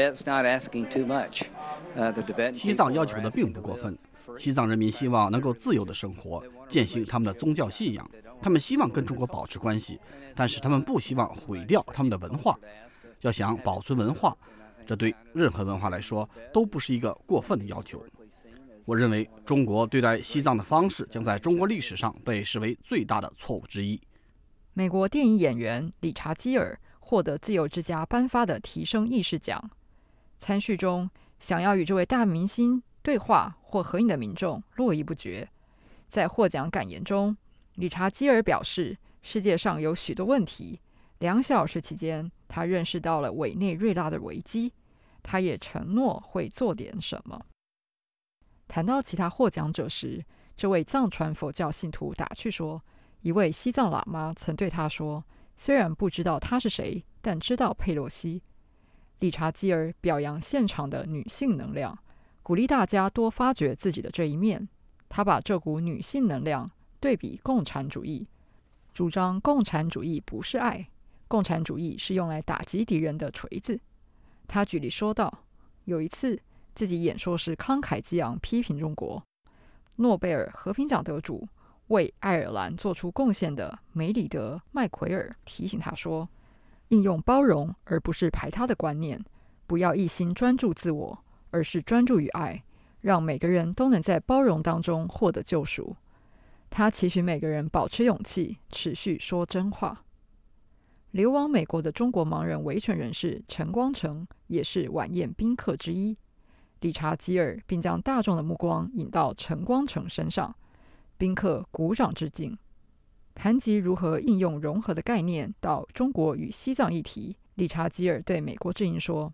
K: 西藏要求的并不过分，西藏人民希望能够自由的生活，践行他们的宗教信仰，他们希望跟中国保持关系，但是他们不希望毁掉他们的文化。要想保存文化，这对任何文化来说都不是一个过分的要求。我认为中国对待西藏的方式将在中国历史上被视为最大的错误之一。
J: 美国电影演员理查基尔获得自由之家颁发的提升意识奖。参叙中，想要与这位大明星对话或合影的民众络绎不绝。在获奖感言中，理查基尔表示，世界上有许多问题。2小时期间，他认识到了委内瑞拉的危机，他也承诺会做点什么。谈到其他获奖者时，这位藏传佛教信徒打趣说，一位西藏喇嘛曾对他说，虽然不知道他是谁，但知道佩洛西。理查基尔表扬现场的女性能量，鼓励大家多发掘自己的这一面。他把这股女性能量对比共产主义，主张共产主义不是爱，共产主义是用来打击敌人的锤子。他举例说道，有一次自己演说时慷慨激昂批评中国， 诺贝尔和平奖得主、为爱尔兰做出贡献的梅里德·麦奎尔提醒他说，应用包容而不是排他的观念，不要一心专注自我，而是专注于爱，让每个人都能在包容当中获得救赎。他期许每个人保持勇气，持续说真话。流亡美国的中国盲人维权人士陈光诚也是晚宴宾客之一。理查基尔并将大众的目光引到陈光诚身上，宾客鼓掌致敬。谈及如何应用融合的概念到中国与西藏议题，理查基尔对美国之音说，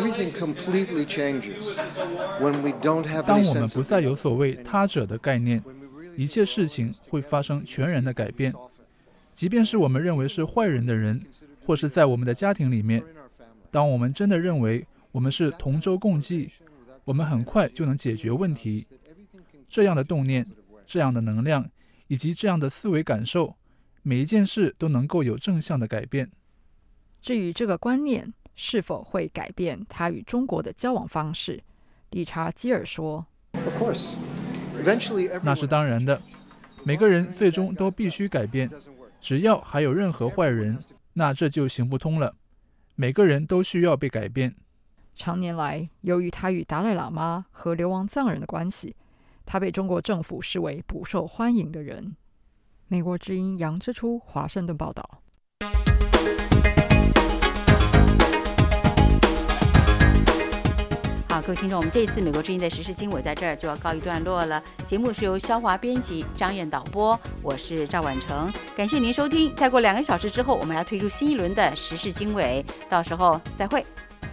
U: 当我们不再有所谓他者的概念，一切事情会发生全然的改变。即便是我们认为是坏人的人，或是在我们的家庭里面，当我们真的认为我们是同舟共济，我们很快就能解决问题。这样的动念，这样的能量，以及这样的思维感受，每一件事都能够有正向的改变。
J: 至于这个观念是否会改变他与中国的交往方式，理查基尔说，
U: 那是当然的，每个人最终都必须改变。只要还有任何坏人，那这就行不通了。每个人都需要被改变。
J: 常年来，由于他与达赖喇嘛和流亡藏人的关系，他被中国政府视为不受欢迎的人。美国之音杨之初华盛顿报道。
B: 好，各位听众，我们这次美国之音的时事经纬在这儿就要告一段落了。节目是由肖华编辑，张燕导播，我是赵婉成，感谢您收听。再过2个小时之后，我们要推出新一轮的时事经纬，到时候再会。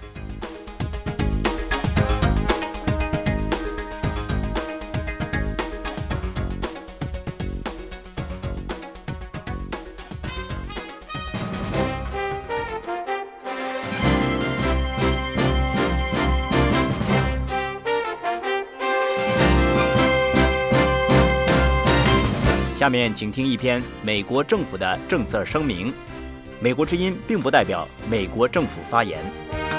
L: 下面请听一篇美国政府的政策声明。美国之音并不代表美国政府发言。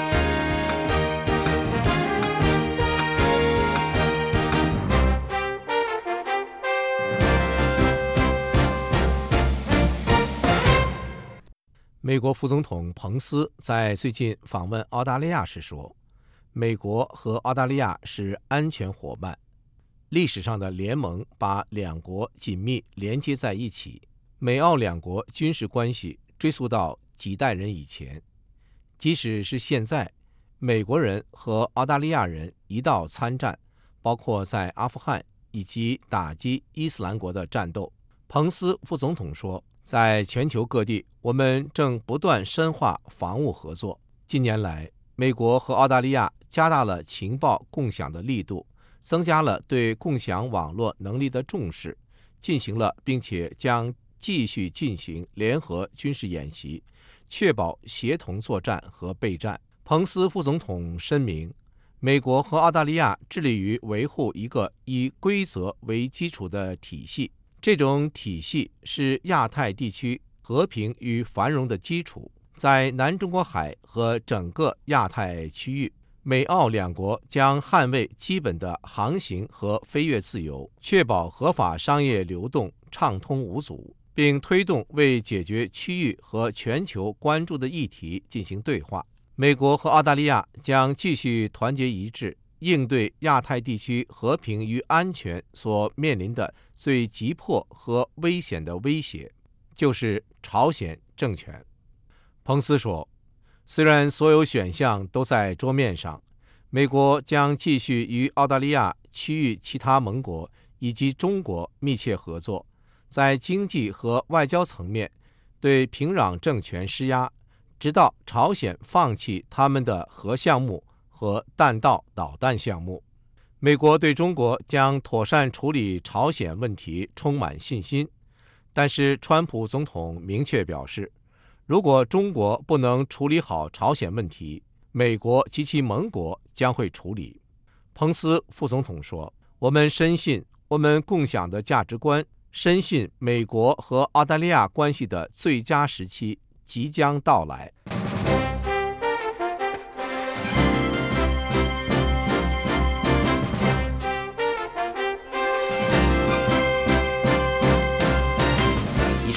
M: 美国副总统彭斯在最近访问澳大利亚时说，美国和澳大利亚是安全伙伴。历史上的联盟把两国紧密连接在一起，美澳两国军事关系追溯到几代人以前。即使是现在，美国人和澳大利亚人一道参战，包括在阿富汗以及打击伊斯兰国的战斗。彭斯副总统说，在全球各地，我们正不断深化防务合作。近年来，美国和澳大利亚加大了情报共享的力度，增加了对共享网络能力的重视，进行了并且将继续进行联合军事演习，确保协同作战和备战。彭斯副总统声明，美国和澳大利亚致力于维护一个以规则为基础的体系，这种体系是亚太地区和平与繁荣的基础。在南中国海和整个亚太区域，美澳两国将捍卫基本的航行和飞越自由，确保合法商业流动畅通无阻，并推动为解决区域和全球关注的议题进行对话。美国和澳大利亚将继续团结一致，应对亚太地区和平与安全所面临的最急迫和危险的威胁，就是朝鲜政权。彭斯说，虽然所有选项都在桌面上，美国将继续与澳大利亚、区域其他盟国以及中国密切合作，在经济和外交层面对平壤政权施压，直到朝鲜放弃他们的核项目和弹道导弹项目。美国对中国将妥善处理朝鲜问题充满信心，但是川普总统明确表示，如果中国不能处理好朝鲜问题，美国及其盟国将会处理。彭斯副总统说，我们深信我们共享的价值观，深信美国和澳大利亚关系的最佳时期即将到来。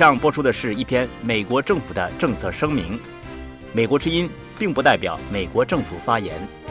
L: 上播出的是一篇美国政府的政策声明，美国之音并不代表美国政府发言。